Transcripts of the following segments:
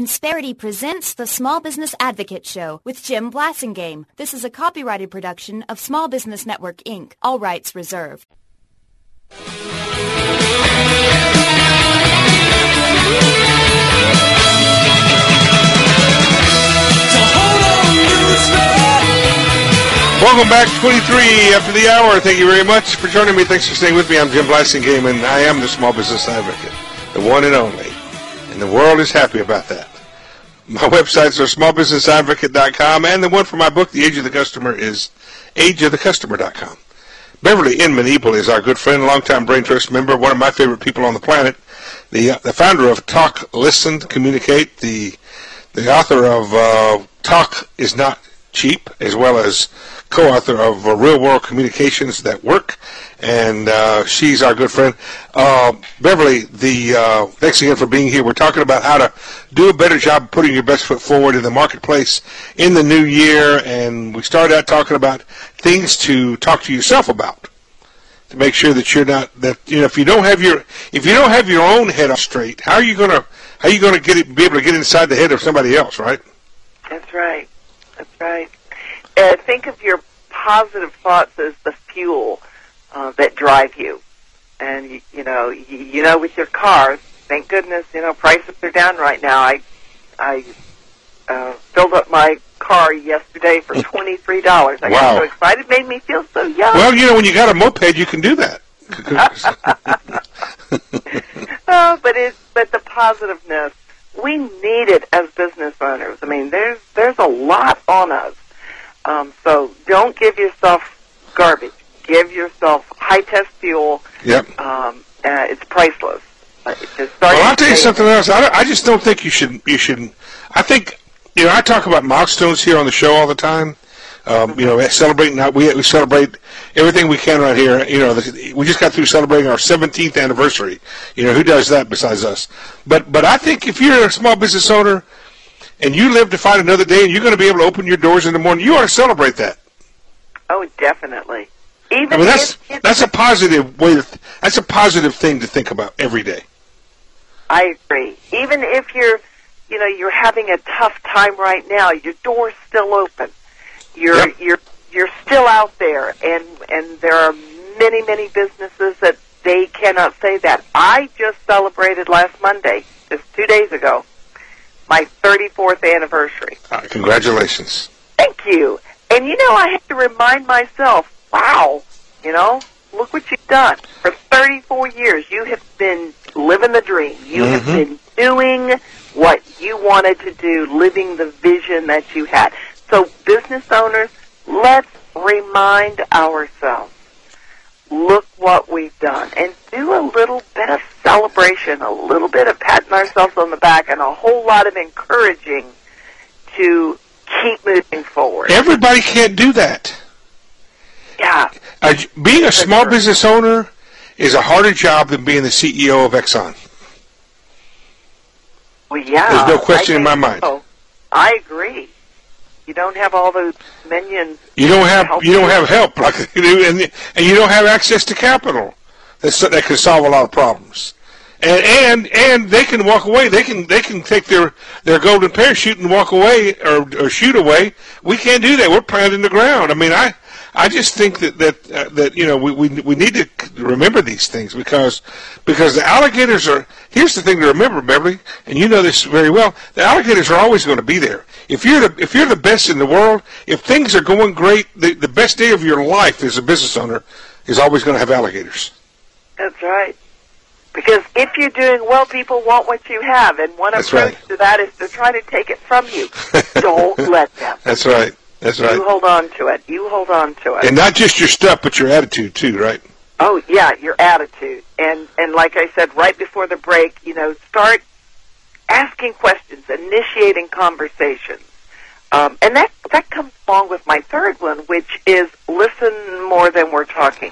Insperity presents the Small Business Advocate Show with Jim Blasingame. This is a copyrighted production of Small Business Network, Inc. All rights reserved. Welcome back, 23 after the hour. Thank you very much for joining me. Thanks for staying with me. I'm Jim Blasingame, and I am the Small Business Advocate, the one and only. And the world is happy about that. My websites are smallbusinessadvocate.com, and the one for my book, The Age of the Customer, is ageofthecustomer.com. Beverly Inman Ebel is our good friend, longtime Brain Trust member, one of my favorite people on the planet, the founder of Talk, Listen, Communicate, the author of Talk is Not Cheap, as well as co-author of Real World Communications That Work, and she's our good friend. Beverly, thanks again for being here. We're talking about how to do a better job of putting your best foot forward in the marketplace in the new year, and we started out talking about things to talk to yourself about to make sure that you're not if you don't have your own head on straight, how are you gonna be able to get inside the head of somebody else, right? That's right. That's right. Think of your positive thoughts as the fuel that drive you. And, you know, with your cars, thank goodness, prices are down right now. I filled up my car yesterday for $23. I got so excited, it made me feel so young. Well, when you got a moped, you can do that. But the positiveness, we need it as business owners. I mean, there's a lot on us. So don't give yourself garbage. Give yourself high-test fuel. Yep. It's priceless. I'll tell you something else. I just don't think you should. I think, I talk about milestones here on the show all the time. Celebrating. We celebrate everything we can right here. We just got through celebrating our 17th anniversary. Who does that besides us? But I think if you're a small business owner and you live to fight another day and you're going to be able to open your doors in the morning, you ought to celebrate that. Oh, definitely. That's a positive way. That's a positive thing to think about every day. I agree. Even if you're having a tough time right now, your door's still open. You're still out there, and there are many businesses that they cannot say that. I just celebrated last Monday, just 2 days ago, my 34th anniversary. Congratulations. Thank you. And I have to remind myself, wow, look what you've done. For 34 years, you have been living the dream. You have been doing what you wanted to do, living the vision that you had. So business owners, let's remind ourselves, look what we've done, and do a little bit of celebration, a little bit of patting ourselves on the back, and a whole lot of encouraging to keep moving forward. Everybody can't do that. Yeah. Being a small business owner is a harder job than being the CEO of Exxon. Well, yeah. There's no question in my mind. So. I agree. You don't have all those minions. You don't have help like you do, and you don't have access to capital that can solve a lot of problems. And they can walk away. They can take their golden parachute and walk away or shoot away. We can't do that. We're planted in the ground. I mean, I just think that we need to remember these things because the alligators are. Here's the thing to remember, Beverly, and you know this very well. The alligators are always going to be there. If you're the best in the world, if things are going great, the best day of your life as a business owner is always going to have alligators. That's right. Because if you're doing well, people want what you have, and one approach to that is to try to take it from you. Don't let them. That's right. That's right. You hold on to it. You hold on to it. And not just your stuff, but your attitude too, right? Oh yeah, your attitude. And like I said right before the break, start asking questions, initiating conversations. And that comes along with my third one, which is listen more than we're talking.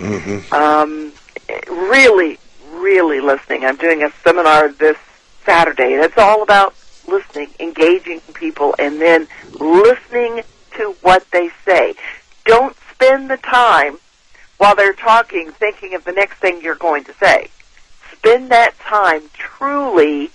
Really listening. I'm doing a seminar this Saturday, and it's all about listening, engaging people, and then listening to what they say. Don't spend the time while they're talking thinking of the next thing you're going to say. Spend that time truly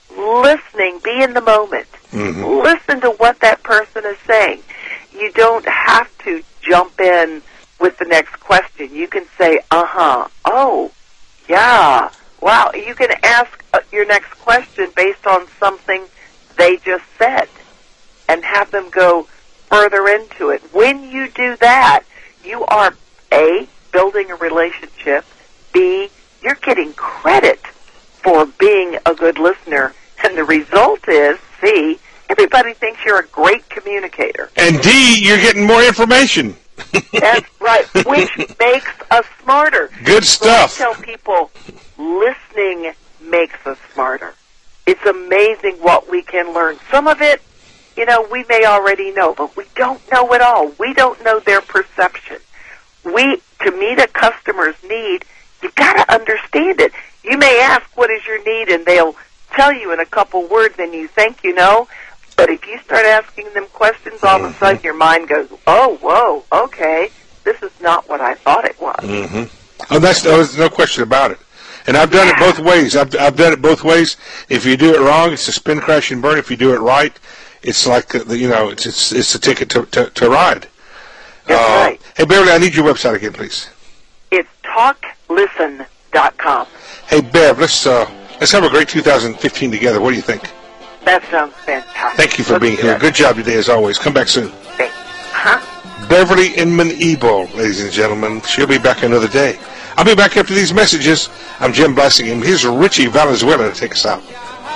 listening. Be in the moment. Mm-hmm. Listen to what that person is saying. You don't have to jump in with the next question. You can say, oh, yeah, wow. You can ask your next question based on something they just said and have them go further into it. When you do that, you are, A, building a relationship, B, you're getting credit for being a good listener, and the result is, C, everybody thinks you're a great communicator. And D, you're getting more information. That's right, which makes us smarter. Good stuff. So I tell people, listening makes us smarter. It's amazing what we can learn. Some of it, we may already know, but we don't know it all. We don't know their perception. To meet a customer's need, you've got to understand it. You may ask, what is your need, and they'll tell you in a couple words, and you think you know. But if you start asking them questions, all of a sudden your mind goes, oh, whoa, okay, this is not what I thought it was. Mm-hmm. Oh, there's no question about it. And I've done it both ways. I've done it both ways. If you do it wrong, it's a spin, crash, and burn. If you do it right, it's like it's a ticket to ride. That's right. Hey, Beverly, I need your website again, please. It's talklisten.com. Hey, Bev, let's have a great 2015 together. What do you think? That sounds fantastic. Thank you for being here. Good job today, as always. Come back soon. Thanks. Beverly Inman-Ebo, ladies and gentlemen. She'll be back another day. I'll be back after these messages. I'm Jim Blassingham. Here's Richie Valenzuela to take us out.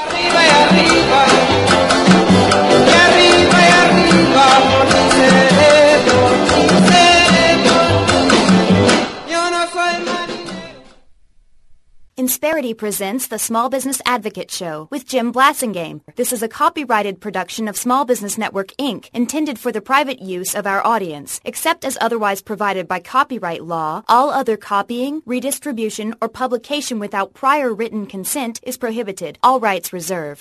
Insperity presents the Small Business Advocate Show with Jim Blasingame. This is a copyrighted production of Small Business Network, Inc., intended for the private use of our audience. Except as otherwise provided by copyright law, all other copying, redistribution, or publication without prior written consent is prohibited. All rights reserved.